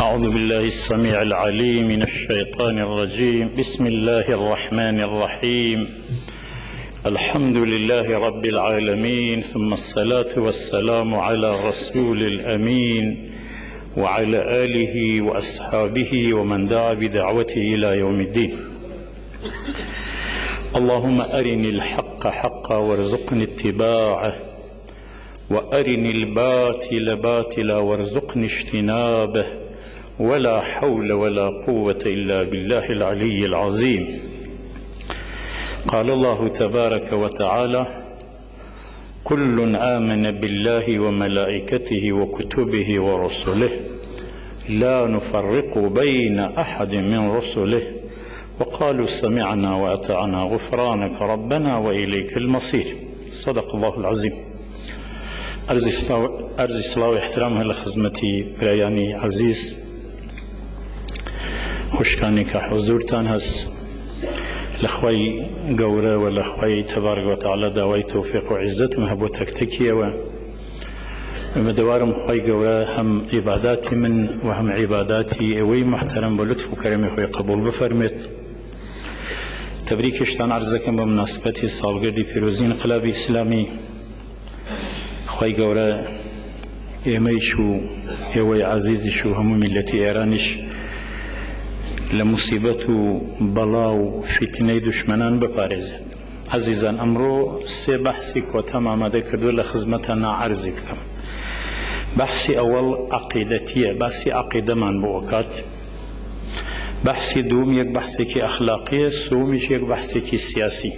أعوذ بالله السميع العليم من الشيطان الرجيم. بسم الله الرحمن الرحيم. الحمد لله رب العالمين، ثم الصلاة والسلام على رسول الأمين وعلى آله وأصحابه ومن دعا بدعوته إلى يوم الدين. اللهم أرني الحق حقا وارزقني اتباعه، وأرني الباطل باطلا وارزقني اجتنابه، ولا حول ولا قوة إلا بالله العلي العظيم. قال الله تبارك وتعالى: كل آمن بالله وملائكته وكتبه ورسله لا نفرق بين أحد من رسله وقالوا سمعنا وأطعنا غفرانك ربنا وإليك المصير. صدق الله العظيم. أرز صلاة واحترامها لخدمتي برياني عزيز، خوشكاني كحضورتان هس لخوي قورة ولخوي تبارك وتعالى داوي توفيق وعزت مهبو تكتكية ومدوارم خوي قورة هم عباداتي من وهم عباداتي وي محترم بلطف وكرمي خوي قبول بفرمت. تبريكشتان عرزكم بمناسبة سالگردي فيروزين انقلاب إسلامي. خوي قورة إيميشو إيوي عزيزشو هم ملتي إيرانش لمصيبة بلاو فتنة دشمنان بپارێزێت. عزيزان أمرو سي بحثي كوتام آماده كردو لخدمتنا عرضي بكم. بحثي أول عقيدتية، بحثي عقيدة من بوكات. بحثي دوم يك بحثي كي أخلاقية، سومش يك بحثي كي سياسي.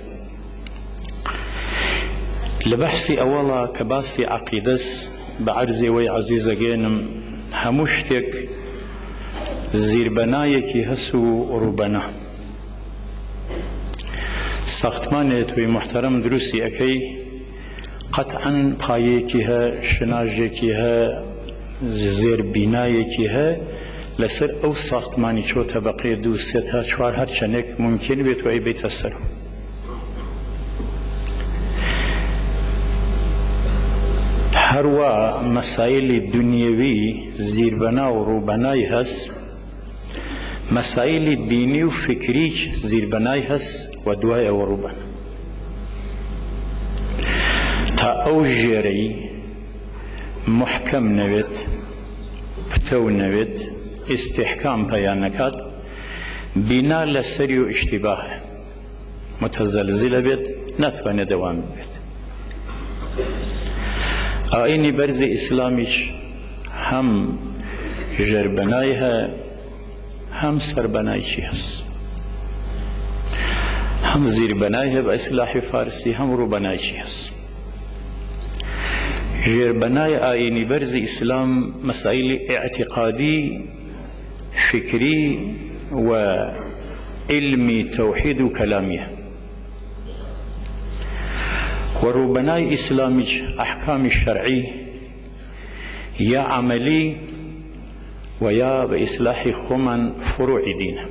لبحثي أولا كبحثي عقيدس بعرضي وي عزيزة جينم هموشتك زیربنایەکی هەس و ڕووبەنە ساختمانێت وی محتەرەم دروستی ئەەکەی قەتعەن پایەیەکی هەیە، شناژێکی هەیە، زێربینایەکی هەیە لەسەر ئەو ساختمانی چۆتە بەقەیە دوو سێ تا چوار هەر چەندێک ممکن بێت و ئەی بێتە سەر. هەروە مەسایلی دونیەوی زیربەنا و ڕووبەنای هەست، مسائل ديني وفكري زير بناي هس ودوايا وربان تا او جيري محكم نويت بتو نويت استحكام بيانكات بنا لسريو اشتباه متزلزل بيت نتواني دوام بيت. آيني برز إسلاميش هم جربنايها هم سربنایشی هست، هم زیربنای با اصلاح فارسی، هم روبنایشی هست. زیربنای آیینی برز اسلام مسائل اعتقادی، فکری و علمی توحید و کلامیه. و روبنای اسلامیش احکام شرعی یا عملی ويا بإصلاح خمن فروع دينه.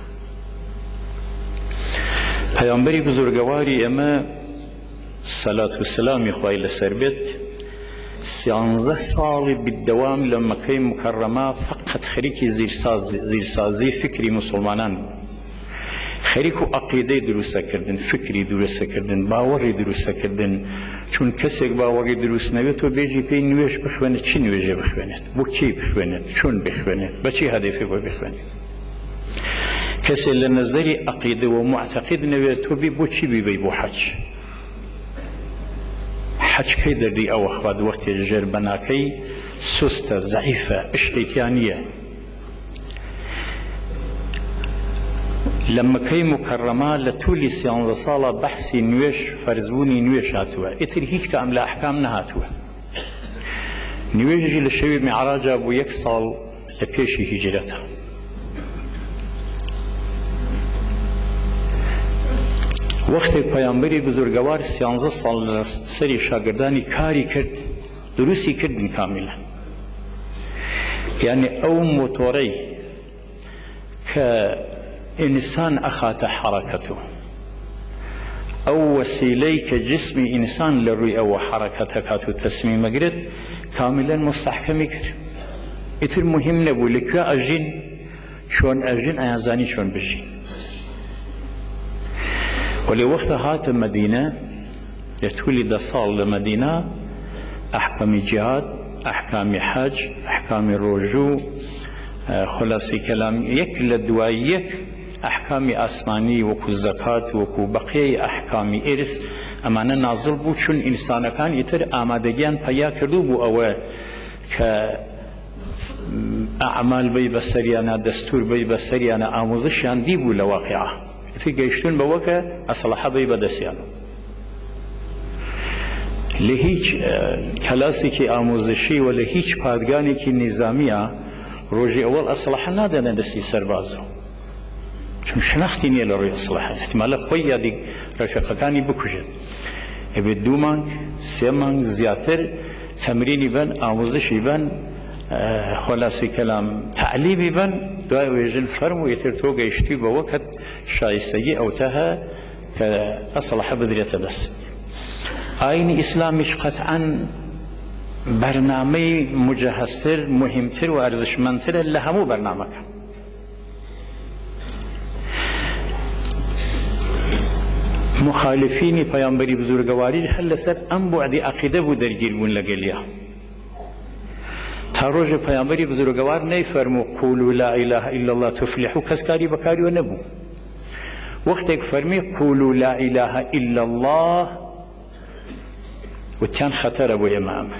پیامبری بزرگواری اما صلاة والسلام خوای لسر بیت 13 سال بالدوام لما كي مكرمه فقط خريكي زيرسازي فكري مسلمانان، خريكو عقيده دروسه كردن، فكري دروسه كردن، باوري دروسه كردن. چون کسیک باوری دروس نوید تو بیجی پی نویش بخوانید، چی نویجه بخوانید، بو کی بخوانید، چون بخوانید، با چی هدفی بو بخوانید. کسی لنظری عقیده و معتقد نوید تو بی بو چی بی بو حج. حج کی دردی او اخواد وقتی جربنا کی سست ضعیفه اشتیانیه. لما كي مكرمة لتولي 13 صالة بحثي نويش فرزبوني نويش هاتوا اتر هيك كامل أحكام نهاتوا. نويش جي للشبيب معراجة أبو يكسال لبيشي هجرتها. وقت پیامبری بزرگوار 13 سال سری شاگردانی کاری کرد، دروسی کردن کاملا. يعني أو موتوري إنسان أخات حركته أو وسيليك جسم إنسان للرؤية وحركتك تسميم قرد كاملا مستحكم كر ئیتر مهم نەبوو لەکوێ ئەژین چۆن ئەژین ئەیانزانی چۆن بژین. وەلێ وەختە هاتە مەدینە دەتولی 10 ساڵ لە مەدینە ئەحکامی جیهاد، ئەحکامی حەج، ئەحکامی ڕۆژوو، خلاصی کەلام یەک لە دوای یەک ئەحکامی ئاسمانی وەکو زەکات وەکو بەقیەی ئەحکامی ئێرس ئەمانە نازڵ بوو، چون ئینسانەکان ئیتر ئامادەگیان پەیا کردو بوو ئەوە کە ئەعمال بەی بەسەریانە، دەستور بەی بەسەریانە، ئامۆزشیان دی بوو لە واقعە، ئیتر گەیشتون بەوە کە ئەسلحە بەی بەدەستیانە. لە هیچ کەلاسێکی ئامۆزشی و لە هیچ پادگانێکی نیزامیە ڕۆژی ئەوەڵ ئەسلحە نادەنە دەستی سەربازە، چون شنەختی نییە لە ڕووی ئەسلحە، احتیمالە خۆی یادی ڕەفیقەکانی بکوژێت، ئەبێت 2 مانگ 3 مانگ زیاتر تەمرینی بن، ئامۆزشی بن، خلاصی کەلام تعلیمی بن، دوای وێژن فەرم و ئیتر تۆ گەیشتی بەوە کە شایستەگی ئەوتەهە کە ئەسلحە بدرێتە دەست. ئاینی ئیسلامیش قەتعاً بەرنامەی مجهزتر، مهمتر و ئەرزشمەندترە لە هەموو بەرنامەکە. مخالفینی پەیامبەری بزورگەواری هەر لەسەر ئەم بوعدی عەقیدە بوو دەرگیر بوون لەگەڵیا. تا ڕۆژە پەیامبەری بزورگەوار نەیفەرموو قولوا لا إله إلا الله تفلحوا، کەس کاری بەکاریوە نەبوو. وەختێک فەرمی قولوا لا إله إلا الله وتیان خەتەرە بۆ ئێمە ئەمە.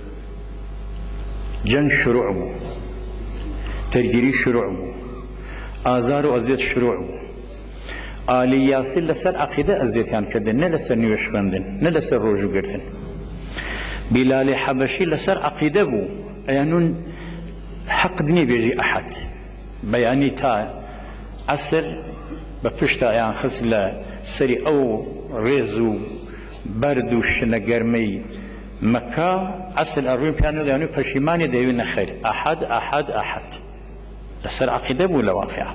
جەنگ شروع بوو، دەرگیری شروع بوو، ئازار و ئەزیەت شروع بوو. ئالی یاسر لەسەر عەقیدە ئەزیەتیان کردن، نە لەسەر نوێژ خوێندن، نە لەسەر ڕۆژوگرتن. بیلالی حەبەشی لەسەر عەقیدە بوو، ئەیانون حەق دنی بێژی ئەحەد، بەیانی تا ئەسر بە پشتا ئەیان خست لە سەری ئەو ڕێز و بەرد و شنە گەرمەی مەکە، ئەسل ئەڕووی پیان دەیانوی پەشیمانی دەیوی نەخێر، ئەحەد ئەحەد ئەحەد، لەسەر عەقیدە بوو لە واقعە.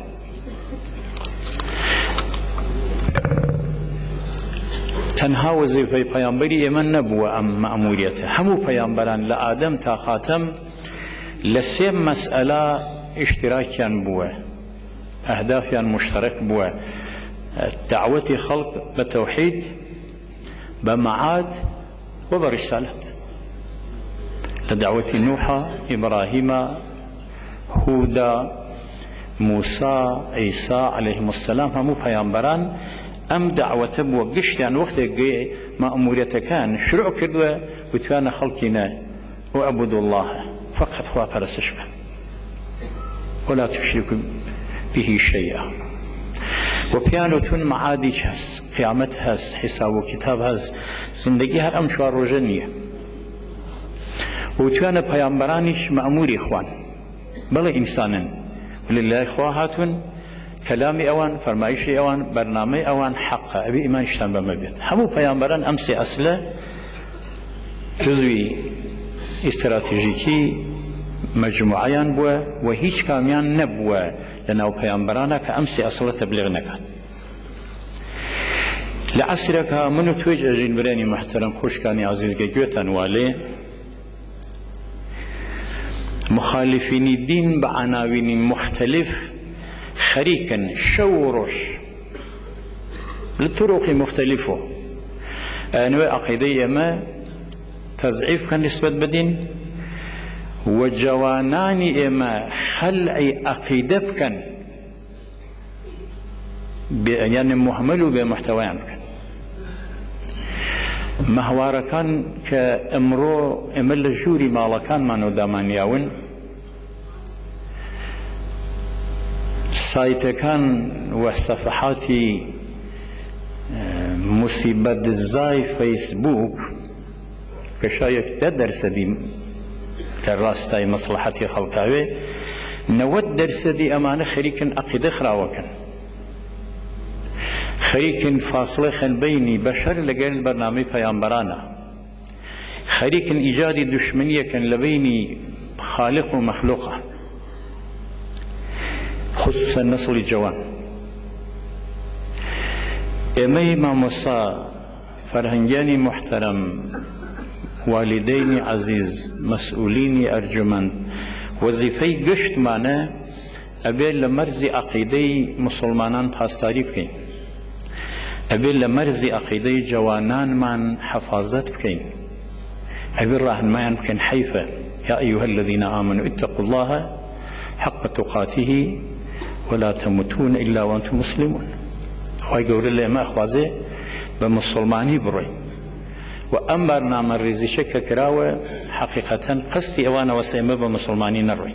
تەنها وەزیفەی پەیامبەری ئێمە نەبووە ئەم مەئموریەتە، هەموو پەیامبەران لە ئادەم تا خاتەم لە 3 مەسئلە ئیشتراکیان بووە، ئەهدافیان مشترک بووە: دعوەتی خەڵق بە تەوحید، بە مەعاد و بە ڕیسالەت. لە دعوەتی نوحە، ئیبراهیمە، هوودا، موسا، عیسا عەلەیهیم السەلام، هەموو پەیامبەران ئەم دعوەتە بووە گشتیان وەختێک مەئموریەتەکان شروع کردووە وتوانە خەڵکینە وەعبودوا الله، فقط خوا پەرستش بن، ولا تشركوا به شيئا. وبيانوتون معادي هس، قيامت هس، حساب وكتاب هس، زندگی هر ام 4 ڕۆژە نییە. وتوانە پەیامبەرانیش مەئموری خوان، بەڵێ ئینسانن، ولله خوا هاتون کەلامی ئەوان، فەرمایشی ئەوان، بەرنامەی ئەوان حەقە، ئەبێ ئیمانیشتان بەمە بێت. هەموو پەیامبەران ئەم 3 ئەسلە جزوی ئیستراتیژیکی مەجموعەیان بووە و هیچ کامیان نەبووە لە ناو پەیامبەرانە کە ئەم 3 ئەسڵە تەبلیغ نەکات. لە عەسرێکە من و توێژ ئەژین برانی محتەرەم خوشکانی عەزیز گەگوێتان والێ، مخالفینی دین بە عناوینی مختلف خەریکن شەو و ڕۆژ لە طرقی مختلفۆ، ئەنوێ عەقیدەی ئێمە تەزعیف بکەن نسبەت بدین و جوانانی ئێمە خەلعی عەقیدە بکەن، یعنی مهمل و بێ محتەوایان بکەن. مەهوارەکان کە ئەمڕۆ ئێمە لە ژووری ماڵەکانمان و دامانیاون، سایتەکان و سەفەحاتی موسیبەت زای فەیسبووک کە شایەت 10% کە ڕاستای مەسلحەتی خەڵکاوێ، 90% ئەمانە خەریکن عەقیدە خراوەکەن، خەریکن فاصلە خەن بەینی بەشەر لەگەڵ بەرنامەی پەیامبەرانە، خەریکن ئیجادی دوشمنیەکەن لە بەینی خالق و مەخلوقە، خصوصا نەسڵی جوان. ئێمەی مامۆستا فەرهەنگیانی محتەرەم، والیدەینی عەزیز، مەسئولینی ئەرجومەند وەزیفەی گشتمانە ئەبێت لە مەرزی عەقیدەی مسلمانان پاسداری بکەین، ئەبێت لە مەرزی عەقیدەی جوانانمان حەفاظەت بکەین، ئەبێت ڕاهنمایان بکەین. حەیفە یا ئەیها الذین آمنوا اتقوا الله حق تقاته ولا تموتون إلا وأنتم مسلمون. خوای گەورە لە ئێمە ئەخوازێ بە مسلمانی بڕۆین و ئەم بەرنامە ڕێزیشە کە کراوە حەقیقەتەن قەستی ئەوانەوە ئێمە بە مسلمانی نەڕۆین.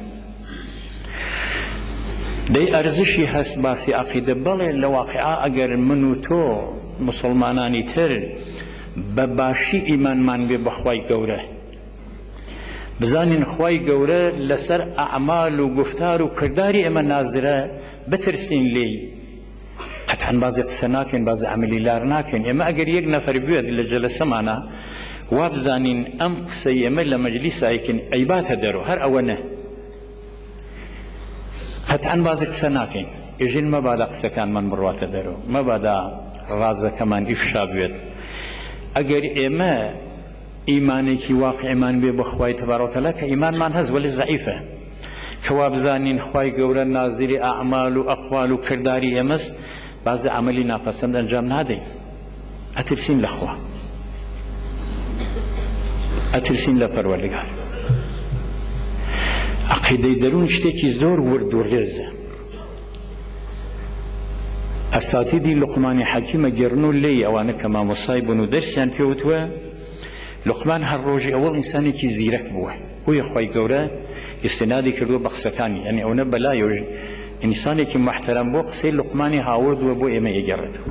دەی ئەرزشی هەست باسی عەقیدە بەڵێ لە واقعا ئەگەر من و تۆ مسلمانانی تر بە باشی ئیمانمان بێ بە خوای گەورە، بزانین خوای گەورە لەسەر ئەعمال و گفتار و کرداری ئێمە نازرە، بترسین لێی. قەتعەن بازی قسە ناکەین، بازی عەمەلی لار ناکەین. ئێمە ئەگەر یەک نەفەر بێت لە جەلەسەمانە وا بزانین ئەم قسەی ئێمە لە مەجلیسایەکەین ئەیباتە دەرەوە، هەر ئەوە نە. قەتعەن بازی قسە ناکەین، ئێژین مەبادا قسەکانمان بڕواتە دەرەوە، مەبادا ڕازەکەمان ئیفشا بێت. ئەگەر ئێمە ئیمانێکی واقعیمان بێ بە خوای تەبارەک و تەعالا کە ئیمانمان هەست وەلی زەعیفە، کەوا بزانین خوای گەورە نازیری ئەعمال و ئەقوال و کرداری ئێمەست، بازی عەمەلی ناپەسەند ئەنجام نادەین. ئەترسین لە خوا، ئەترسین لە پەروەردگار. عەقیدەی دەروون شتێکی زۆر ورد و ڕێزە. ئەساتیدی لوقمانی حەکیمە گێڕن و لێی ئەوانە کە مامۆسای بوون و دەرسیان پێوتوە، لوقمان هەر ڕۆژی ئەوەڵ ئینسانێکی زیرەک بووە، بۆیە خوای گەورە ئیستینادی کردووە بە قسەکانی، یعنی ئەوە بەلایەوە ئینسانێکی محتەرەم بۆ قسەی لوقمانی هاوردووە بۆ ئێمە ئێگەڕێتەوە.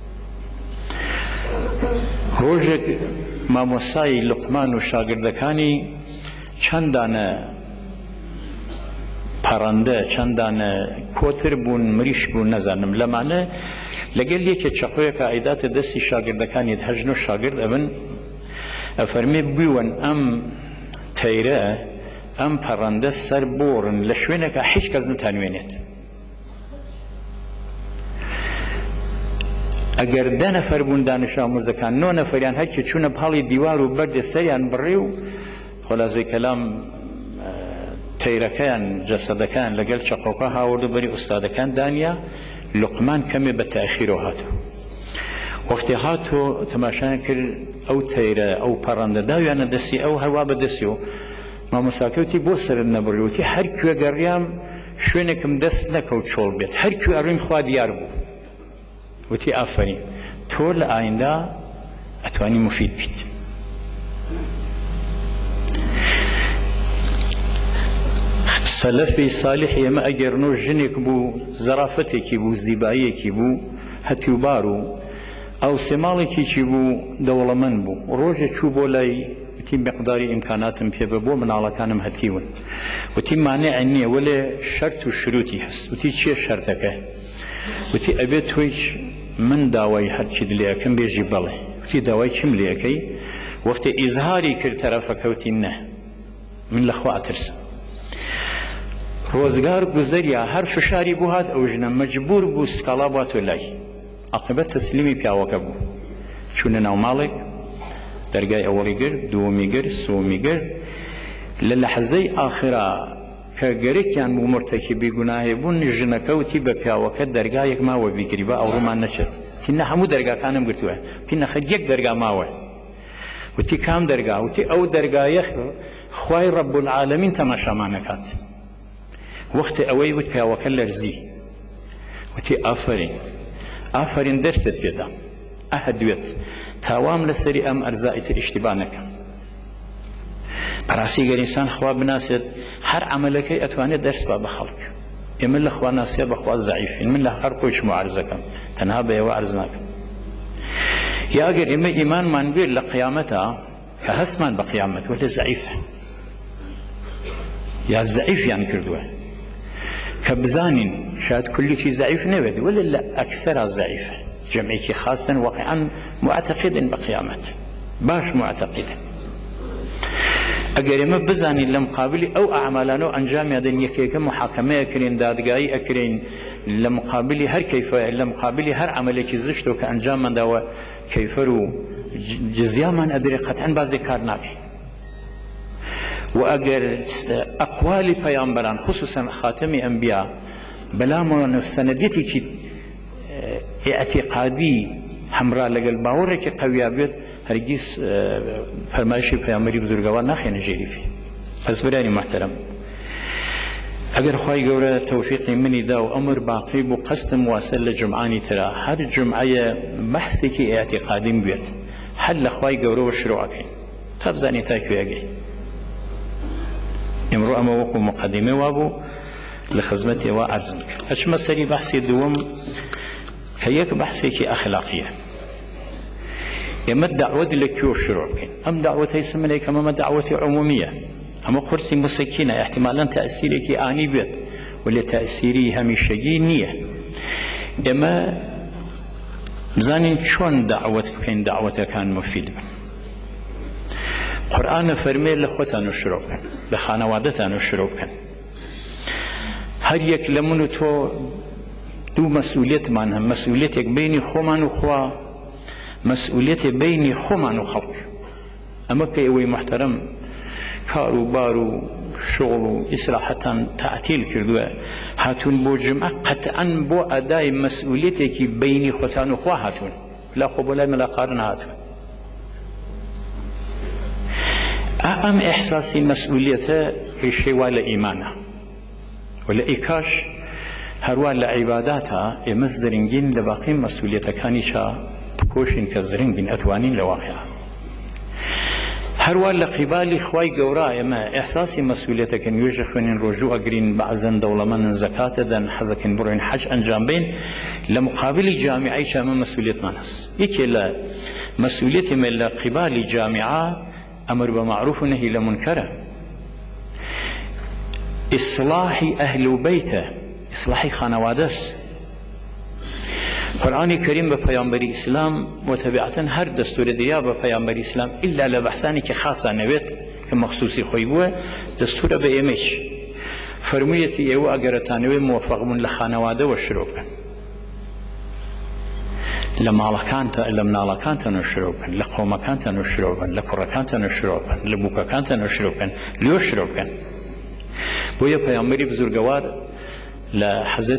ڕۆژێک مامۆسای لوقمان و شاگردەکانی چەندانە پەڕەندە، چەندانە کۆتر بوون، مریش بوون، نەزانم لەمانە لەگەل یەکێک چەقۆیەکە ئەیداتە دەستی شاگردەکانی هەژن و شاگرد ئەبن ئەفەرمێ بوون ئەم تەیرە ئەم پەڕەندە سەر بۆڕن لە شوێنێکە هیچ کەس نتانوێنێت. ئەگەر 10 نەفەر بوون دانش ئامۆزەکان، 9 نەفەریان هەرکی چوونە پاڵی دیوار و بەردێ سەریان بڕێ و خۆلازەی کەلام تەیرەکەیان جەسەدەکان لەگەڵ چەقۆکە هاورد و بەری ئوستادەکان دانیا. لوقمان کەمێ بە تاخیرەوە هاتوو. وەختی هاتۆ تەماشایان کرد ئەو تەیرە ئەو پەڕەندە داویانە دەستی ئەو هەروە بەدەستی و مامۆساکەوتی بۆ سەرت نەبڕیوتی هەر کوێ گەڕیام شوێنێکم دەست نەکەوت چۆڵ بێت، هەر کوێ ئەڕوویم خوا دیار بوو. وتی ئافەرین تۆ لە ئایندا ئەتوانی مفید بیت. سەلەفی سالیحی ئێمە ئەگەرن و ژنێک بوو، زەرافەتێکی بوو، زیباییەکی بوو، هەتیوبار و ئەو سێماڵێکیی بوو، دەوڵەمەند بوو. ڕۆژێک چوو بۆ لای وتی مقداری ئیمکاناتم پێ بە بۆ مناڵەکانم هەتیون. وتی مانع نییە وەلێ شەرت و شروتی هەست. وتی چییە شەرتەکە؟ وتی ئەبێت تۆیش من داوای هەرچیت لێەکەم بێژی بەڵێ. وتی داوای چیم لێەکەی؟ وەختی ئیزهاری کرد تەرەفەکەوتی نە من لەخوا ئەترسم. ڕۆزگار گوزەریە هەر فشاری بوو هات ئەو ژنە مەجبور بوو سکاڵا بواتۆ لای. عاقبەت تەسلیمی پیاوەکە بوو. چوونە ناو ماڵێک، دەرگای ئەوەڵی گرت، دووەمی گرت، سووەمی گرت. لە لەحزەی ئاخرا کە گەرێکیان بوو مرتەکیبی گوناهێ بوون، ژنەکەوتی بە پیاوەکە دەرگایەک ماوە بیگری بە ئەوڕۆمان نەچێت. وتی نە هەموو دەرگاکانم گرتووە. وتی نەخەر یەک دەرگا ماوە. وتی کام دەرگا؟ وتی ئەو دەرگایە خوای ڕەب العالەمین تەماشامان نەکات. وەختی ئەوەی وت پیاوەکە لەرزی. وتی ئافەرین ئافەرین دەرست پێدا، ئەهەدوێت تاوام لەسەری ئەم ئەرزائیتر ئیشتیبا نەکەم. بەڕاستی گەر ئینسان خوا بناسێت هەر عەمەلەکەی ئەتوانێت دەرس با بە خەڵک. ئێمە لە خوا ناسیە بەخوا زەعیفین، من لە هەر خۆی شما عەرزەکەم، تەنها بە ئێوە عەرز ناکەم. یا ئەگەر ئێمە ئیمانمان بێت لە قیامەتە کە هەستمان بە قیامەت وەلێ زەعیفە یا زەعیفیان کردووە کە بزانین شاید کلیکی زەعیف نەوێت وەلێ لە ئەکسەرا زەعیفە. جەمعێکی خاصن واقعاً معتەقیدن بە قیامەت، باش معتەقیدن. ئەگەر ئێمە بزانین لە مقابلی ئەو ئەعمالانە و ئەنجامیادن یەکێکە محاکەمە ئەکرێن، دادگایی ئەکرێن لە مقابلی هەر کەیفە، لە مقابلی هەر عەمەلێکی زشتەوە کە ئەنجاممانداوە کەیفەر و جزیامان ئەدرێ، قەتعەن بازێک کار ناکەین. وأجر أقوال پیامبران خصوصا خاتم أنبياء بلام سنديتك اعتقادي همراه لەگەڵ باوەڕێکی قەویا بێت هەرگیز فەرمایشی پەیامبەری بزرگوار ناخێنە ژێریفی. پس برانی محترم، ئەگەر خوای گەورە تەوفیقی منی دا و ئەمر باقی بوو قەستم واسە لە جمعانی ترا هەر جمعەیە بەحسێکی ئاعتقادیم بێت هەر لە خوای گەورەوە شروعەکەین تا بزانین تا کوێگەی. ئێمڕۆ ئەمە وەکو مقدمە وابوو لە خزمەتێوە عەرزم کرد. ئەچمە سەری بەحسی دووەم کە یەک بەحسێکی ئەخلاقیە. ئێمە داوەت لە کوێ شروع بکەین؟ ئەم داوەتەی سمنەی کە ئەمە داوەتی عمومیە، ئەمە قورسی موسەکینە، احتیمالاً تەئسیرێکی ئانی بێت ولی تەئسیری هەمیشەگی نییە. ئێمە بزانین چۆن داوەت بکەین داوەتەکان مفید بن. قورئانە فەرمێ لە خۆتان شروع بکەن، لە خانەوادەتان شروع بکەن. هەر یەک لە من و تۆ دوو مەسئولیەتمان هەم، مەسئولیەتێک بینی خۆمان و خوا، مەسئولیەتێک بینی خۆمان و خەڵک. ئەمە کە ئێوەی محتەرەم کار و بار و شغل و ئیسراحەتان تعتیل کردووە هاتوون بۆ جمعە، قەتعەن بۆ ئەدای مەسئولیەتێکی بینی خۆتان و خوا هاتوون، لا خۆ بۆ لای مەلاقارن هاتوون. ئەم ئیحساسی مەسئولیەتە ڕیشەی وا لە ئیمانە و لە ئیکاش هەروە لە عیباداتە ئێمە زرنگین لە باقی مەسئولیەتەکانیشا بکۆشین کە زرنگ بین ئەتوانین لە واقعە. هەروە لە قیبالی خوای گەورە ئێمە ئیحساسی مەسئولیەتەکەن، نوێژە خوێنین، ڕۆژوو ئەگرین، بەعزەن دەوڵەمەندن، زەکاتە دەن، حەزەکەن بڕۆین حەج ئەنجام بین، لە مقابلی جامیعەیش ئەمە مەسئولیەتمان هەست. یەکێ لە مەسئولیەتی ئێمە لە قیبالی جامیعە ئەمر بە معروف و نەهی لە منکەرە، ئیصلاحی ئەهل و بەیتە، ئیصلاحی خانەوادەست. قورئانی کەریم بە پەیامبەری ئیسلام وتەبیعەتەن هەر دەستورە دەیا بە پەیامبەری ئیسلام ئیلا لە بەحسانێکی خاسە نەوێت کە مەخسوسی خۆی بووە، دەستورە بە ئێمەش فەرموویەتی ئێوە ئەگەرەتانەوێ موفەق بوون لە خانەوادەوە شروع بکەن، لە ماڵەکانتان، لە مناڵەکانتانەوە شروع بکەن، لە قۆمەکانتانەوە شروع بکەن، لە کوڕەکانتانەوە شروع بکەن، لە بووکەکانتانەوە شروع بکەن، لێوە شروع بکەن. بۆیە پەیامبەری بزرگەوار لە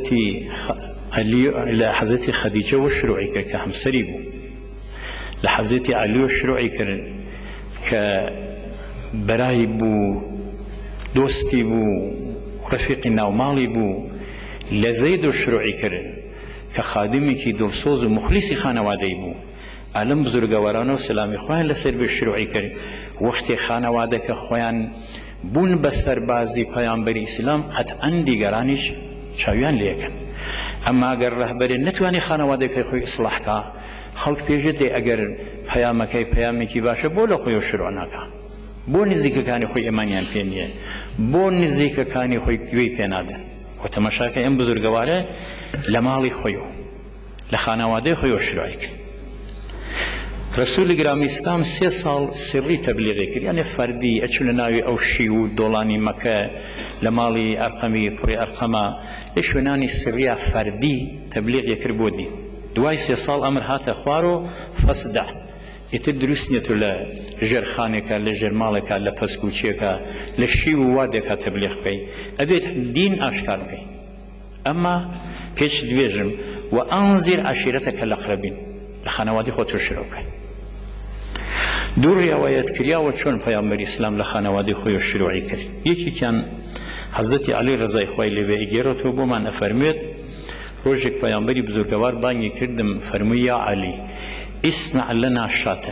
حەزەتی خەدیجەوە شروعی کرد کە هەمسەری بوو، لە حەزەتی عەلیوە شروعی کرد کە بەرای بوو، دۆستی بوو، ڕەفیقی ناوماڵی بوو، لە زەیدۆ شروعی کرد کە خادمێکی دڵسۆز و مخلیسی خانەوادەی بوو. ئەلەم بزرگەوارانە و سلامی خۆیان لەسەر بێ شروعی کرد. وەختی خانەوادەکە خۆیان بوون بە سەربازی پەیامبەری ئیسلام قەتعەن دیگەرانیش چاویان لێکەن. ئەمما ئەگەر ڕەهبەرێ نەتوانی خانەوادەکەی خۆی ئیسلاحکا، خەڵک پێشێت دێ ئەگەر پەیامەکەی پەیامێکی باشە بۆ لە خۆی شروع ناکا، بۆ نزیکەکانی خۆی ئەمانیان پێ نییە، بۆ نزیکەکانی خۆی گوێی پێ نادەن. و تەماشاکە ئەم بزرگەوارە لە ماڵی خۆیەوە، لە خانەوادەی خۆیەوە شروعی کرد. ڕەسوولی گرامی ئیسلام 3 ساڵ سری تەبلیغی کرد، یعنی فەردی ئەچوو لە ناوی ئەو شی و دۆڵانی مەکە لە ماڵی ئەرقەمی کوڕی ئەرقەمە لە شوێنانی سریە فەردی تەبلیغی کرد بۆ دین. دوای 3 ساڵ ئەمر هاتە خوار و فەسدە، ئیتر دروست نیەتو لە ژێرخانێکە، لە ژێرماڵێکە، لە پەسکوچیەکە، لە شی و وادێکە تەبلیغ بکەی، ئەبێت دین ئاشکار بکەی. ئەمما پێش دوێژم و ئەنزیر عەشیرەتەکە الأقربین، لە خانەوادی خۆت شروع بکەی. دوو ڕیاوایەت کراوە چۆن پەیامبەری ئیسلام لە خانەوادی خۆی شروعی کرد. یەکێکیان حەزەتی عەلی ڕەزای خوای لێبێ ئیگێڕێتەوە بۆمان ئەفەرموێت، ڕۆژێک پەیامبەری بزرگەوار بانگی کردم، فەرمووی یا عەلی اصنع لنا شاة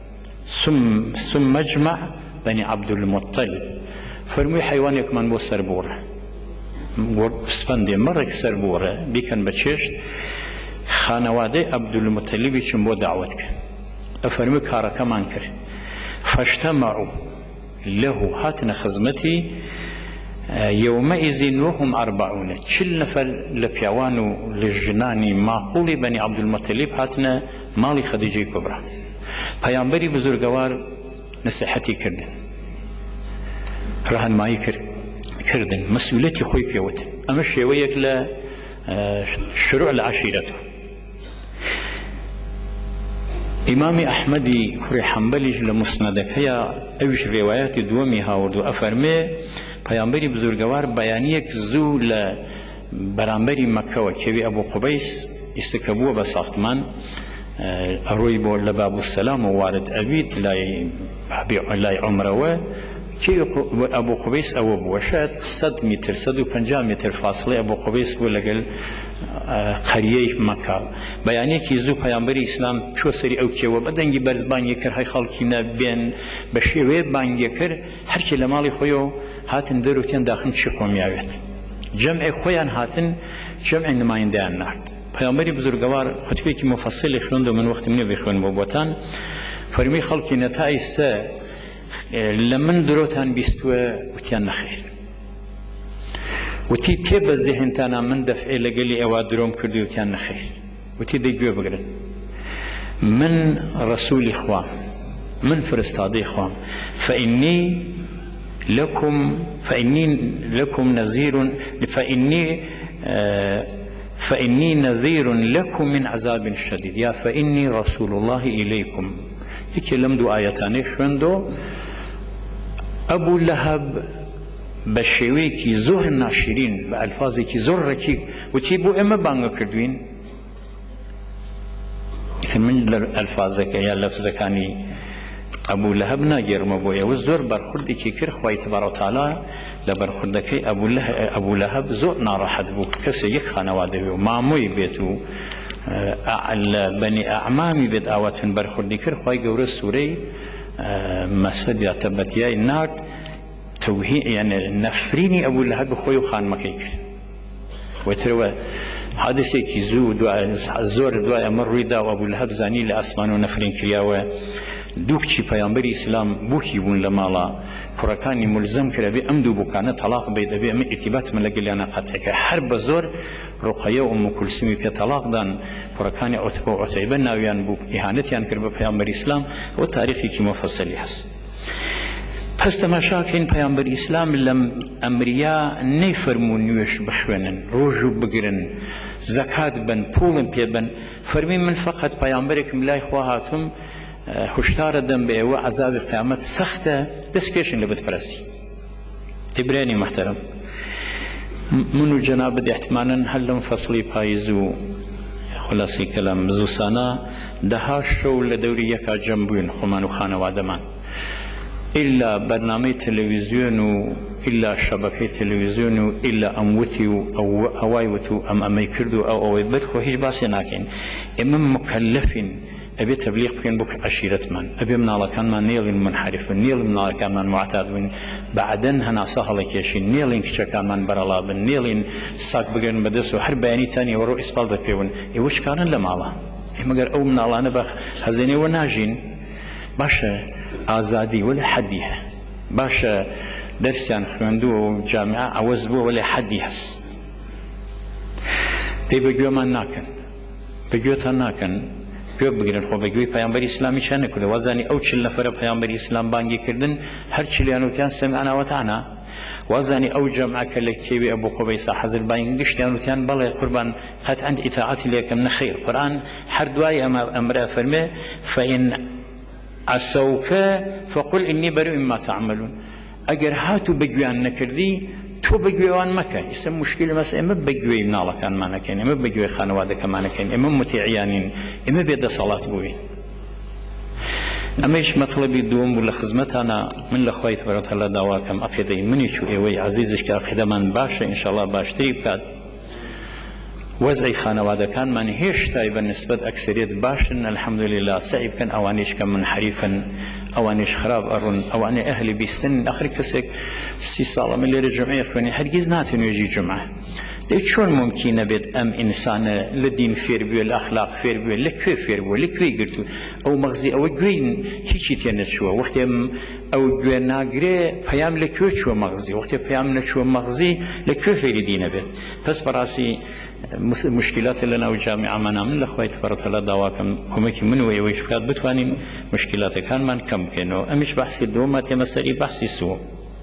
ثم اجمع بني عبد المطلب. فەرمووی حەیوانێکمان بۆ سەر بوڕە، سپەندێ مەڕێک سەر بوڕە بیکەن بە چێشت، خانەوادەی عەبدولمەتەلیبی چون بۆ داوەت کرد. ئەفەرمووی کارەکەمان کرد، فەجتەمەعوا له، هاتنە خزمەتی یومئذ وهم 40، 40 نەفەر لە پیاوان و لە ژنانی ماقوڵی بەنی عەبدولمەتەلیب هاتنە ماڵی خەدیجەی کوبرا. پەیامبەری بزرگەوار نەسیحەتی کردن، ڕاهنمایی کردن، مەسئولیەتی خۆی پێوتن. ئەمە شێوەیەک لە شروع لە عەشیرەتەوە. إمام أحمدي كري حنبلي لمسندك هي أوش روايات دومي هاورد وأفرمي پیامبری بزرگوار بیانیک زو لبرانبری مکه و کبی ابو قبیس استکبوه بساختمان اروی بو لبابو السلام وارد ابید لای عمره كي أبو قبيس أو أبو وشات 100 متر 150 متر فاصلة أبو قبيس بو لقل قرية مكة بياني كي زو پیامبر اسلام شو سري أو كي وبدنجي برز بان يكر هاي خلقنا بين بشيوه بان يكر هر كي لمالي خويو هاتن دروتين داخل شقوم ياويت جمع خويان هاتن جمع نمايندان نارد پیامبری بزرگوار خطبه که مفصل خوندم من وقت منی بخون بودن فرمی خلقی نتایست لمن دروتان بیستوه وتیان نخیر وتی تیب ذهن تانا من دفعه لگلی اواد دروم کردی وتیان نخیر وتی دیگه بگرن من رسول خوام من فرستادی خوام فإني لكم نذير فإني نذير لكم من عذاب شديد يا فإني رسول الله إليكم يكلم دو آياتاني شوندو أبو لهب بشويكي زهر ناشرين بألفاظكي زركي وتيبو إما بانغا كردوين من الألفاظك يا لفظكاني أبو لهب ناجر مبويا والزور برخوردي كي كر خوي تبارك وتعالى لبرخوردك أبو لهب زور ناراحت بو كسي يك خانواده وماموي بيتو بني أعمامي بيت آواتن برخوردي كر خوي جور السوري مسد يعتبت يا النار توهين يعني نفريني أبو لهب خوي خان مكيك وتروى حادثة كي زور دعاء أمر دا وأبو لهب زاني لأسمان ونفرين كرياوه دوكشي پیامبر اسلام بوكي بون لمالا فركاني ملزم كربي امدو بوكانه طلاق بيد ابي ام ارتباط من لقل انا قطعك حرب زور رقيه ام كلثوم في طلاق دان فركاني عتيبه ناويان بو اهانتيان كرب پیامبر اسلام وتاريخي كي مفصل يحس پس تماشاكين پیامبر اسلام لم امريا نيفرمون نيوش بخونن روجو بگرن زكاه بن پولن بيبن فرمي من فقط پیامبركم لا اخواتهم هشدار دم به و عذاب قیامت سخته دسکشن لبت پرستی تبراني محترم منو جناب احتمالا هل فصلي پایزو خلاصي كلام زوسانا ده شو لدوري يكا جنبون خمان وخانوادمان إلا برنامج تلفزيون إلا شبكة تلفزيون إلا أموتي أو أوايوتو أمي كردو أو بدخو هيج باسي ناكين إمام مكلفين أبي تبليغ بين بك عشيرة من أبي من الله كان من نيل منحرف نيل من الله كان من معتاد بعدين هنا سهل كيشين نيلين كشكا من برلا بن نيلين ساق بجن بدرس وحرب يعني ثاني ورو إسبال ذكيون إيش كان لما الله مگر أو من الله نبخ هزيني وناجين باشا آزادي ولا حديها باشا درسيان خواندو جامعة عوزبو ولا حدي هس تيبقوا ما ناكن بقيوتا ناكن گوێ بگرن خۆ بەگوێی پەیامبەری ئیسلامی چیان نەکردە وازانی ئەو 40 نەفەرە پەیامبەری ئیسلام بانگی کردن هەر چلیان وتیان سەمعنا وەتعنا وازانی ئەو جەمعە کە لە کێوی ئەبوو قوبەیسا حەزر بانگی گشتیان وتیان بەڵێ قوربان قەتعەن ئیتاعەتی لێ یەکەم نەخەیر قورئان هەر دوای ئەمرە فەرمێ فەئین عەسەوکە فەقول ئینی بەریء مما تەعمەلون ئەگەر هاتوو بەگوێیان نەکردی تو بگویان مکه اسم مشکل مثلا اما بگوی ناله کن ما نکنیم اما بگوی خانواده کن ما نکنیم اما متعیانین اما بيد صلاة بوی اما ایش مطلبی دوم ولا خدمتنا من لخوای تبارک الله دعواکم عقیده منی شو ایوی عزیزش که عقیده من باشه ان شاء الله باشتری بکد وضع خانواده كان من هيش تاي بالنسبة أكثرية باشن الحمد لله صعب كان أوانيش كان منحرفا أوانيش خراب أرون أواني أهلي بالسن آخر كسك 6 سال من اللي رجعوا يخواني هرجز ناتن يجي جمعة ده شون ممكن بيت أم إنسان لدين فير بيو الأخلاق فير بيو لكوي فير بيو لكوي قرتو أو مغزي أو جوين كيشي تيانت شو وقت أو جوين ناقري بيام لكوي شو مغزي وقت بيام لشو مغزي لكوي فير دين بيت بس براسي مشكلات لنا وجامعة منا من الأخوة تبارك الله دعواكم كمك من ويش كات بتوانين مشكلات كان من كم كانوا أمش بحث الدوم تمسري بحث السوء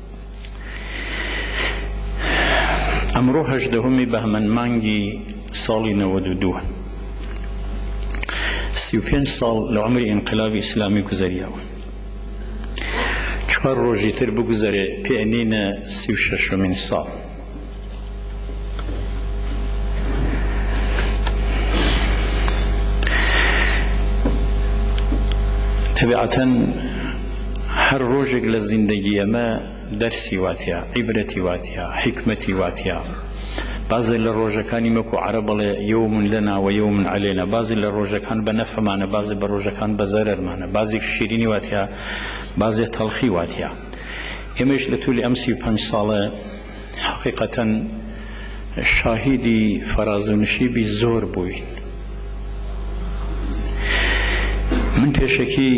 أمره هجدهمي بهمن مانجي صالي نودودوه 35 ساڵ لە عمری ئینقلابی ئیسلامی گوزەریەوە. 4 ڕۆژی تر بگوزەرێ پێێنینە 36مین ساڵ. تەبیعەتەن هەر ڕۆژێک لە زیندەگی ئەمە دەرسی واتیە، عیبرەتی واتیە، حیکمەتی واتیە. بعضی لە ڕۆژەکانی مەکو عەرەب بڵێ یەومن لەنا و یەومن عەلەینا، بعضی لە ڕۆژەکان بە نەفعمانە، بعضی بە ڕۆژەکان بە زەرەرمانە، بعضی شیرینی واتیە، بعضی تەڵخی واتیە. ئێمەش لە توولی ئەم 35 ساڵە حەقیقەتەن شاهیدی فەراز و نشیبی زۆر بووین. من پێشەکی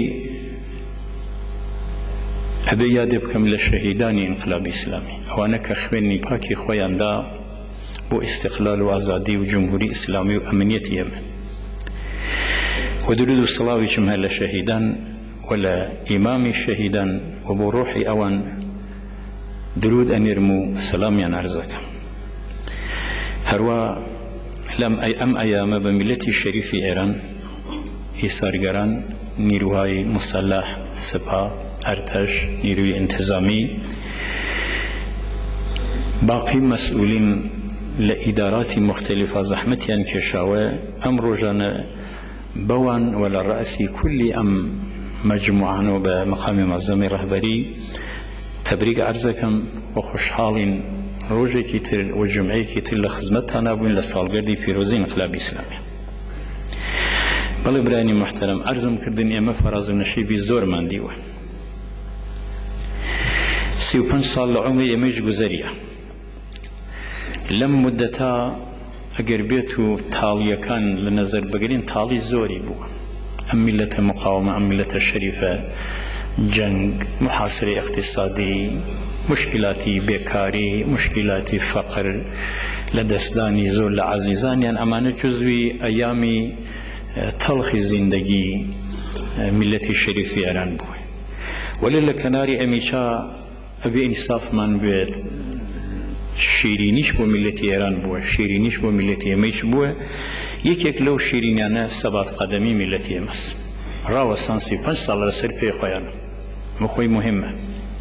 ئەبێ یادێ بکەم لە شەهیدانی ئینقلابی ئیسلامی، ئەوانە کە خوێنی پاکی خۆیاندا بۆ ئیستیقلال و ئازادی و جمهوری ئیسلامی و ئەمنیەتی ئێمە. و درود و سڵاویشم هەیە لە شەهیدان و لە ئیمامی شەهیدان و بۆ ڕۆحی ئەوان درود ئەنێرم و سەلامیان عەرز دەکەم. هەروە ئەم ئەیامە بە میلەتی شەریفی ئێران، ئیسارگەران، نیروهای مسلح، سپا، ئەرتەش، نیروی انتظامی، باقی مەسئولین لە ئیداراتی مختلفە زەحمەتیان کێشاوە. ئەم ڕۆژانە بەوان و لە ڕەئسی کولی ئەم مەجموعانەوە بە مەقامی مەعزەمی ڕەهبەری تەبریک عەرز دەکەم و خۆشحاڵین ڕۆژێکی تر و جمعەیەکی تر لە خزمەتتانە بووین لە ساڵگەردی پیرۆزی ئینقلابی ئیسلامی. بەڵێ برایانی محتەرەم، عەرزم کردن ئێمە فەراز و نەشیبی زۆرمان دیوە. 35 ساڵ لە عومری ئێمەش گوزەریە. لەم مدەتا ئەگەر بێت و تاڵیەکان لە نەزەر بگرین، تاڵی زۆری بووە. ئەم میلەتە مقاومە، ئەم میلەتە شەریفە، جەنگ، محاسرەی اقتصادی، مشکلاتی بێکاری، مشکلاتی فەقر، لە دەستدانی زۆر لە عەزیزانیان، ئەمانە جزوی ئەیامی تەڵخی زیندگی میلەتی شەریفی ئێران بووە. وەلێ لە کەناری ئەمیشا ئەبێ ئینسافمان بێت، شیرینیش بۆ میلەتی ئێران بووە، شیرینیش بۆ میلەتی ئێمەیش بووە. یەکێک لەو شیرینیانە سەبات قەدەمی میلەتی ئێمەس. ڕاوەستان 35 ساڵ لەسەر پێی خۆیان بەخۆی مهمە.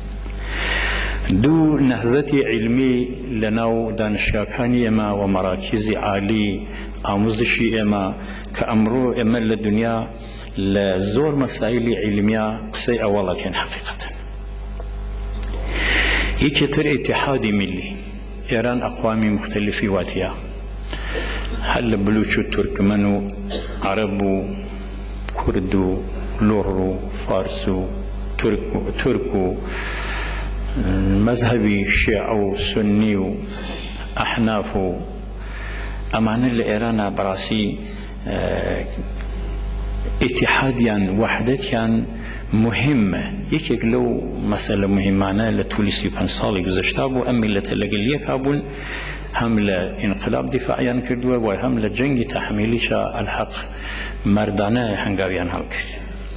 دوو نەهزەتی عیلمی لە ناو دانشگاکانی ئێمە و مەراکیزی عالی ئاموزشی ئێمە کە ئەمڕۆ ئێمە لە دنیا لە زۆر مەسائلی عیلمیە قسەی ئەوەڵەکەن. حەقیقەتەن یەکێتر ئیتیحادی میلی، ئێران ئەقوامی مختلفی واتیە، هەر لە بلوچ و تورکمەن و عەرەب و کورد و لۆڕ و فارس و تورک و مەذهبی شیعە و سنی و ئەحناف و ئەمانە لە ئێرانە بەڕاستی ئیتیحادیان وەحدەتیان مهمە. یەکێک لەو مەسەلە مهمانە لە توولی 35 ساڵی گوزەشتا بوو. ئەم میلەتە لەگەڵ یەکا بوون، هەم لە ئینقلاب دیفاعیان کردووە و هەم لە جەنگی تەحمیلیشە ئەلحەق مەردانە هەنگاویان هەڵکرد.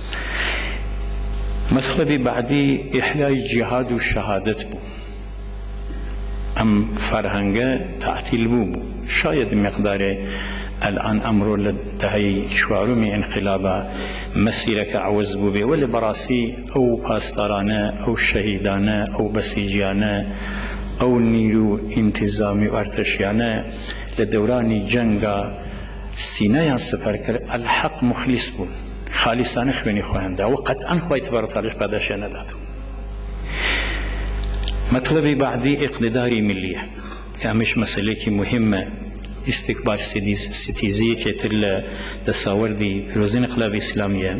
مەطلبی بعدی ئیحیای جیهاد و شەهادەت بوو. ئەم فەرهەنگە تەعتیل بوو. شاید مقدارێ الآن ئەمڕۆ لە دەهەی چوارمی ئینقلابە مەسیرەکە عەوەز بوو بێ، وەلی بەڕاستی ئەو پاسدارانە، ئەو شەهیدانە، ئەو بەسیجیانە، ئەو نیرو ئینتیزامی و ئەرتەشیانە لە دەورانی جەنگە سینەیان سپەر کرد. ئەلحەق مخلیس بوون، خالیسانە خوێنی خۆیاندا و قەتعەن خۆی تبارەک و تەعالا پاداشیان نەداتەوە. مەطلبی بعدی ئیقتیداری میلیە، کە ئەمەش مەسەلەیەکی مهمە. استکبار ستیزیەکێتر لە دەساوەردی پیرۆزی ئینقلابی ئیسلامیە.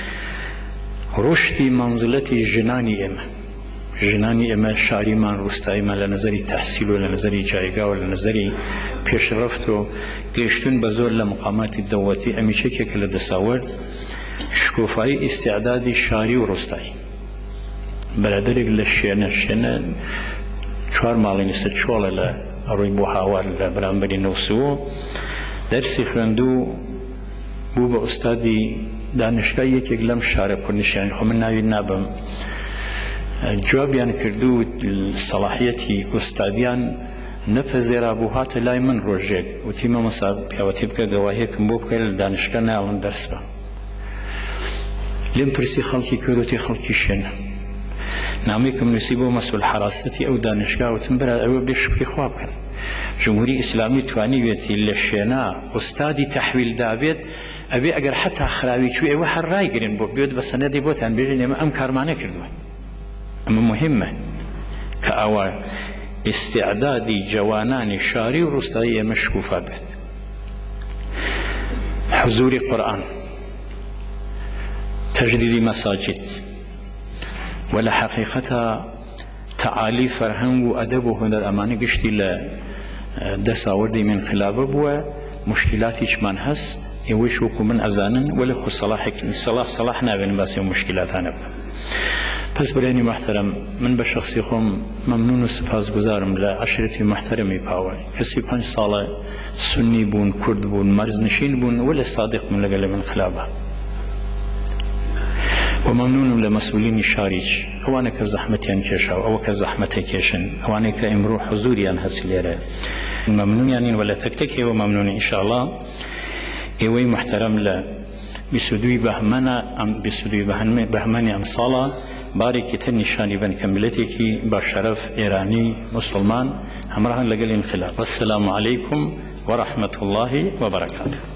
ڕشتی مەنزڵەتی ژنانی ئێمە، ژنانی ئێمە، شاریمان، ڕوستاییمان لە نەزەری تەحسیل و لە نەزەری جایگا و لە نەزەری پێشرەفت و گەیشتن بە زۆر لە مقاماتی دەوڵەتی، ئەمیشێکێکە لە دەساوەرد شکۆفایی ئیستیعدادی شاری و ڕوستایی. بەرادەرێک لە شوێنە 4 ماڵی نسە چۆڵە لە ئەڕۆی بۆ هاوار لە بەرامبەری نەوسووە، دەرسی خوێندوو، بوو بە ئوستادی دانشگای یەکێک لەم شارە کوردنشیان، خۆ من ناوی نابم، جوابیان کردو سەڵاحیەتی ئوستادیان نەپەزێرا بوو. هاتە لای من ڕۆژێک وتی مەمەستا پیاوەتی بکە گەواهیەکم بۆ بکەیت لە دانشگا ناڵم دەرس بە. لێم پرسی خەڵکی کەوروتی خەڵکی شوێنە نامەیەکم نووسی بۆ مەسئول حراسەتی ئەو دانشگاوتم برا ئەوە بێ شکری خوا بکەن جمهوری ئیسلامی توانیوێتی لە شوێنە ئوستادی تەحویل دابێت ئەبێ ئەگەر حتا خراوی کوێ ئێوە هەر ڕایگرن بۆ بێت بە سەنەدی بۆتان بێژن ئێمە ئەم کارمانە کردووە ئەمە مهمە کە ئەوە استعدادی جوانانی شاری و ڕوستایی ئێمە شکوفا بێت حضوری قورآن تجديد مساجد ولا حقيقة تعالي فرهنگ وأدب وهنر أمانة قشتي لدساوردي من خلابه بوا مشكلاتي شمان هس يوش وكو من أزانن ولا خو صلاح نابن بس مشكلات هنب بس براني محترم من بشخصي خوم ممنون وسپاس گزارم لعشرتي محترمي باوي كسي 5 سالة سني بون كرد بون مرز نشين بون ولا صادق من لقل من خلابه وممنون لمسؤولين الشارج أوانا كزحمتيان كيشا أو كزحمتي كيشن أوانا كإمرو حضوريان هسيليرا ممنون يعني ولا تكتكي وممنون إن شاء الله إيوي محترم ل بسدوي بهمنا أم بسدوي بهماني أمصالا بارك تنشاني بن كملتك بشرف إيراني مسلمان همراهن لقل انقلاب والسلام عليكم ورحمة الله وبركاته